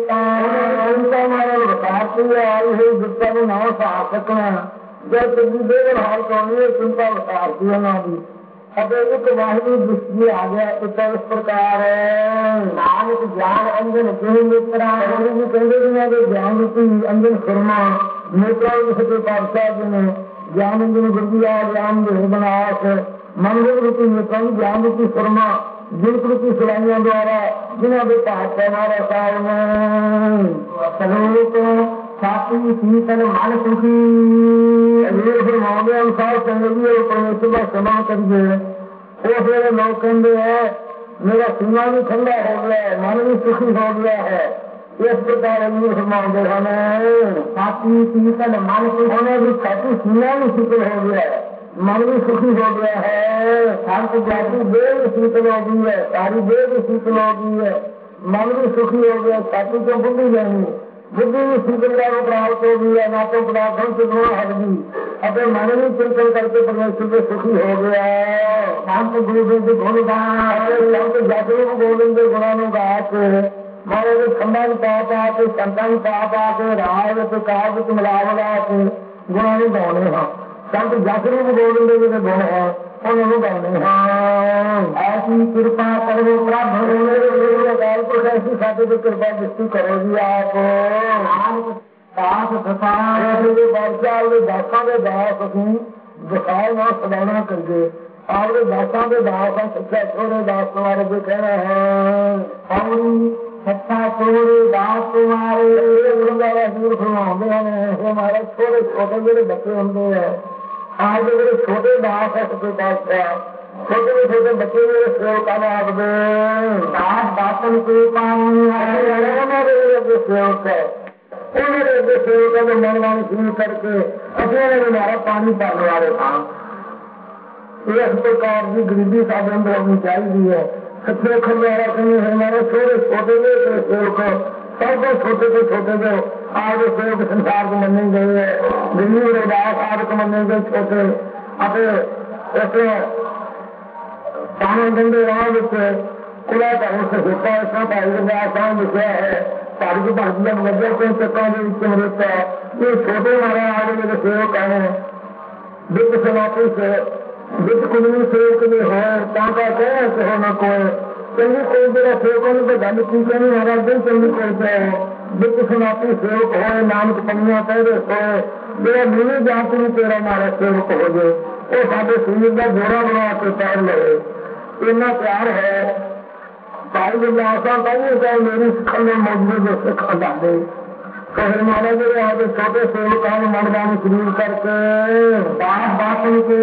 आई हुई विद्या में नाव सा सकना जब देव हाल कौन चिंता विचारती है ना भी अब एक वाहिनी दृष्टि आ गया तो इस प्रकार नानक ज्ञान अंजन नेत्रा कहते ज्ञान रूपी अंजन सुरमा नेत्रा सके पातशाह जी ने ज्ञान अंजन गुरदिया ज्ञान बनास मंदिर रूपी नेत्रा ज्ञान रूपी सुरमा जिन रूपी सिलाइयों द्वारा जिन्हों के पातशाह हमारा साल में छाती शीतल मन सुखी फरमाने अनुसार चंगी परमेश्वर का क्षमा करिए वो फिर लोग कहते हैं मेरा सीना भी ठंडा हो गया है मन भी सुखी हो गया है। इस प्रकार फरमाते हमें छाती शीतल मन होने भी छाती सीना भी शीतल हो गया है मन भी सुखी हो गया है। शांत जाति देह भी शीतल हो गई है सारी देह भी शीतल हो गई है मन भी सुखी हो गया छाती को बुद्धि जानी बुद्धि भी शीतलता को प्राप्त हो गई है नाटो पदार्थों से गुण हट गई अपने मन भी चिंतन करके परमेश्वर से सुखी हो गया है। शांत गुरुदेव के गुण जाति को गोविंद के गुणा गा के मारे खंडा पा पा के संतान पा पा के राग काग मिला मिला के गुणा गाने हैं संत जाति को गोविंद जी के गुण है उन्होंने गाने ऐसी कृपा करो प्रभ अकाल पुरख ऐसी साधु की कृपा दृष्टि करो जी आप दास बादशाह दासा के दास असी दिखाए ना सदाना करके आपके दासा के दास है सच्चा छोरे दास तुम्हारे जो कहना है सच्चा छोरे दास तुम्हारे फरमाते हैं हमारे छोटे छोटे जो बच्चे होंगे हैं आज जो छोटे दास है सच्चे बादशाह छोटे छोटे बच्चे मेरे सेवका आप दास दासन के पानी सेवक है उन्होंने सेवकों को मनवानी शुरू करके अपने हमारा पानी पाने वाले था इस प्रकार की गरीबी साधन अंदर होनी चाहिए है सच्चे खंडारा हमारे छोटे छोटे सेवक सब छोटे से छोटे जो आज सेवक संसार को मने गए है गरीब रविदास आज को मने गए छोटे अपने पानी गंदे राह खुला धर्म से होता है इसमें भाई रविदास लिखा है सारी भारतीय मजर को चक्का मृत ये छोटे हमारे आज मेरे सेवक है वित्त समाप्ति से वित्त कुली सेवक भी हो कहते हो न कोई चंगी कोई जगह सेवकों ने तो गल की कहनी महाराज दिन चंगी कोई वित्त समाप्ति सेवक हो नानक पंगिया पहले हो मेरा नीली जाति भी तेरा मारा सेवक हो जाए वो साढ़े सूर्य का घोड़ा बना के पैर ले इतना प्यार है भाई विलासा कहीं चाहे मेरी सिखल में मौजूद सिखा डाले तो फिर महाराज जी यहाँ पे छोटे सेवकों ने मनवानी शुरू करके दास दासन के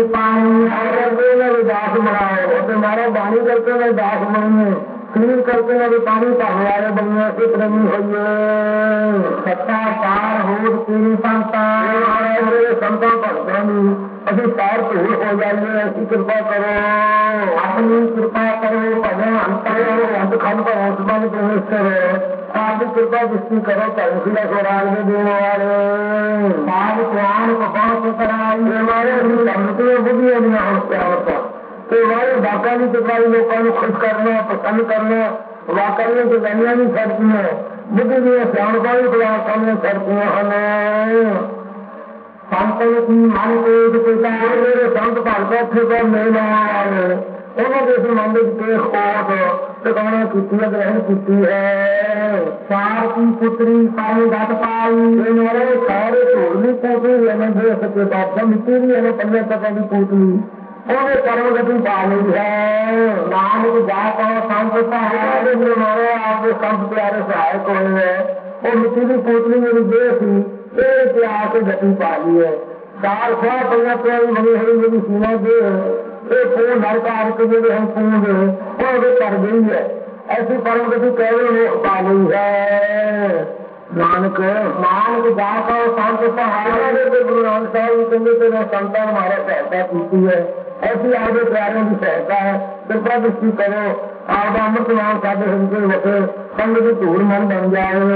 पानी दास बनाओ तो हमारा बाणी करके मैं दास बनिए शुरू करके मैं पानी पाने वाले बनिए इस रंगी होइए सत्ता पार हो तेरी संता संता भगता अभी पार पूर्ण हो जाइए ऐसी कृपा करो अपनी कृपा करो भजन अंत खंड पर आत्मा में प्रवेश करो आपकी कृपा दृष्टि करो तहसीला स्वराज में देने वाले साध ज्ञान को बहुत कराई हमारे बुद्धि होता तो हमारे वाकई कृपा लोगों को खुश करना पसंद करना वाकई में जो गलियां भी करती है बुद्धि भी श्यामता भी प्रयास करने करती है हमें संतों की मन को पिता मेरे संत भगत थे तो मेरे उन्होंने इस मंदिर के खोज टिकाने की ग्रहण की है चार की पुत्री पानी घट पाई मेरे सारे ढोली पोतली हमें दे सके बात मिट्टी भी हमें 15 टका की पोतली उन्हें कर्म गति पा ली है नानक जाता संत हमारे आपके संत प्यारे सहायक हुए हैं वो मिट्टी की पोतली मेरी दे थी इतिहास गति पा ली है 4 साल पहले बनी हुई मेरी सीमा दे पूर्ण नरकार के जो हम पूर्ण वो कर गई है ऐसी परम गति केवल पा गई है नानक नानक जाकर शांत गुरु नानक साहब कहते थे संतान हमारा सहायता की है ऐसी आगे प्यारों की सहायता है कृपा दृष्टि करो आप अमृत नाम साधे उनके वटे संग की धूल मन बन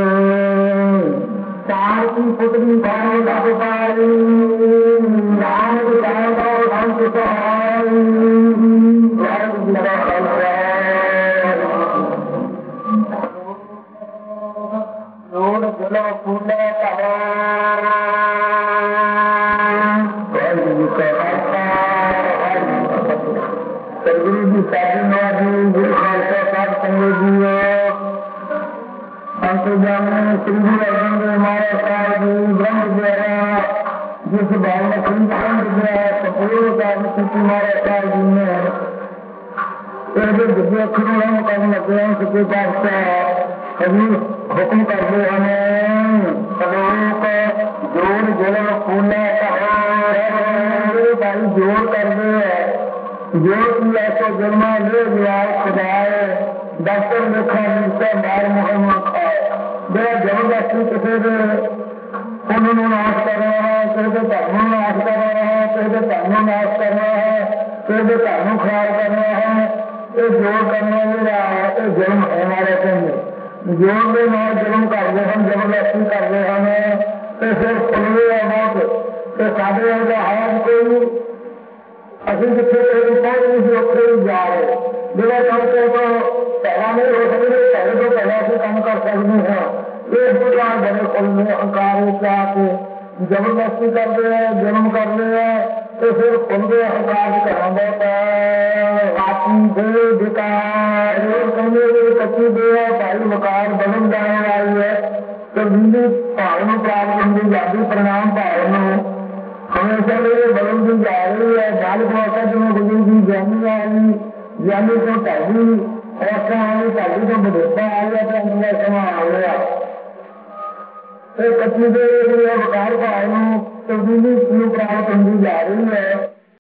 जाए चार की पुत्री पानी घट पाई नानक जाकर शांत सहाय रोड चलो फूले गुरु जी साधु गुरु खालसा साध संगत जी अंतर्जाम श्री अर्जुन देव महाराज जी ब्रह्म द्वारा जिस भावना खंड गया कपूर का स्थिति महाराज जी ने विद्या अक्षरों करने लगे सच्चे पातशाह कभी हुक्म करते हमें सलोक जोड़ जल फूले भाई जोड़ कर दे जोड़ की ऐसा जन्मा ले लिया खुदाए डॉक्टर देखा नीचे बाहर मुहम्मा खाए बड़ा जबरदस्ती किसी उन्होंने नाश कर रहा है किसी धर्म नाश कर रहा है किसी धर्म नाश कर रहा है किसी धर्म खराब कर रहा है ये जोड़ करने में रहा है ये जन्म हमारे में जोड़ में नाम जन्म कर रहे हम जबरदस्ती कर रहे हमें तो फिर खुले बहुत तो साढ़े है कोई अभी जितने पहुंच नहीं उठे जा रहे बिना काम के तो पहला नहीं हो सकते पहले तो पहला से काम कर सकते हैं एक प्रकार बड़े खुलने अहंकार क्या जबरदस्ती कर रहे हैं जन्म कर रहे हैं ਤੇ ਫਿਰ ਪੁੰਦੇ ਹਕਾਰ ਕਰਾਂਦਾ ਤਾਂ ਆਤੀ ਦੇ ਵਿਕਾਰ ਇਹ ਕਹਿੰਦੇ ਕੱਚੀ ਦੇ ਭਾਈ ਮਕਾਰ ਬਣਨ ਜਾਣ ਵਾਲੀ ਹੈ ਤੇ ਬਿੰਦੀ ਭਾਵ ਨੂੰ ਪ੍ਰਾਪਤ ਹੁੰਦੀ ਜਾਂਦੀ ਪ੍ਰਣਾਮ ਭਾਵ ਨੂੰ ਹਮੇਸ਼ਾ ਇਹ ਬਣਨ ਦੀ ਜਾ ਰਹੀ ਹੈ ਨਾਲ ਮੌਕਾ ਜਿਵੇਂ ਗੁਰੂ ਦੀ ਜਾਨੀ ਆਈ ਜਾਨੀ ਤੋਂ ਢਾਈ ਔਰਤਾਂ ਆਈ ਢਾਈ ਤੋਂ ਬਦਲਦਾ ਆਇਆ ਤੇ ਅੰਦਰ ਸਮਾਂ ਆ ਗਿਆ ਤੇ ਕੱਚੀ ਦੇ ਵਿਕਾਰ ਭਾਵ ਨੂੰ ਤਬਦੀਲੀ ਨੂੰ ਪ੍ਰਾਪਤ ਹੁੰਦੀ ਜਾ ਰਹੀ ਹੈ